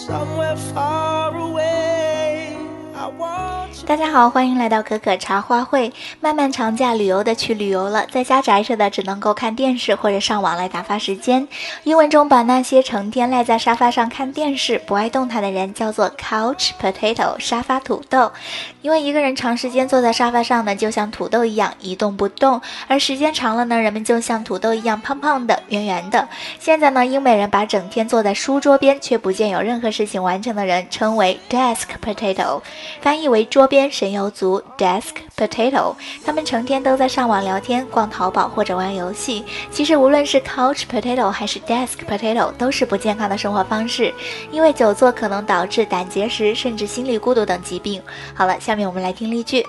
somewhere far away. I want you. 大家好，欢迎来到可可茶话会。漫漫长假旅游的去旅游了，在家宅着的只能够看电视或者上网来打发时间。英文中把那些成天赖在沙发上看电视不爱动弹的人叫做 couch potato 沙发土豆。因为一个人长时间坐在沙发上呢，就像土豆一样一动不动，而时间长了呢，人们就像土豆一样胖胖的圆圆的。现在呢，英美人把整天坐在书桌边却不见有任何事情完成的人称为 desk potato， 翻译为桌边神游族 desk potato。 他们成天都在上网聊天、逛淘宝或者玩游戏。其实无论是 couch potato 还是 desk potato 都是不健康的生活方式，因为久坐可能导致胆结石甚至心理孤独等疾病。好了，下面我们来听例句。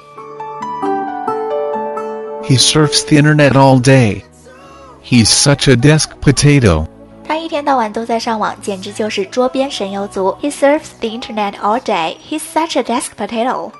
He surfs the internet all day. He's such a desk potato. 他一天到晚都在上网，简直就是桌边神游族。 He surfs the internet all day. He's such a desk potato.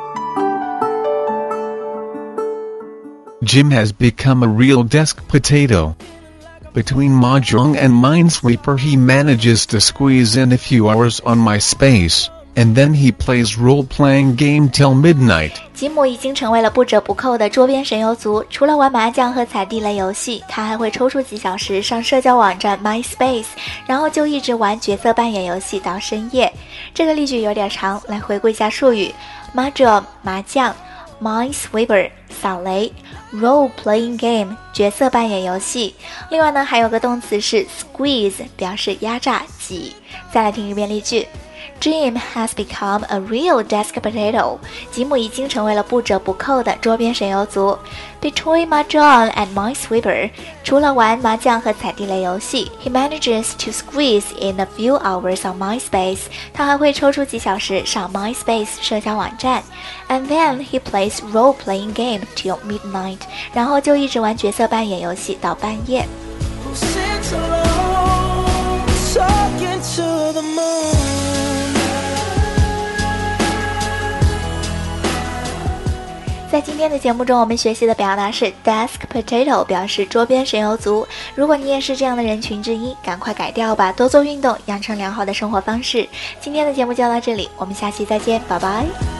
Jim has become a real desk potato. Between Mahjong and Minesweeper he manages to squeeze in a few hours on MySpace, and then he plays role-playing game till midnight. 吉姆已经成为了不折不扣的桌边神游族，除了玩麻将和踩地雷游戏，他还会抽出几小时上社交网站 MySpace， 然后就一直玩角色扮演游戏到深夜。这个例句有点长，来回顾一下术语。 Mahjong 麻将， Minesweeper 扫雷， Role Playing Game 角色扮演游戏。另外呢，还有个动词是 squeeze， 表示压榨挤。再来听一遍例句。Jim has become a real desk potato. 吉姆已经成为了不折不扣的桌边神游族。Between Mahjong and Minesweeper， 除了玩麻将和踩地雷游戏 ，he manages to squeeze in a few hours on MySpace。他还会抽出几小时上 MySpace 社交网站。And then he plays role-playing game till midnight。然后就一直玩角色扮演游戏到半夜。 Who sits alone, talking to the moon? 在今天的节目中，我们学习的表达是 desk potato， 表示桌边神游族。如果你也是这样的人群之一，赶快改掉吧，多做运动，养成良好的生活方式。今天的节目就到这里，我们下期再见，拜拜。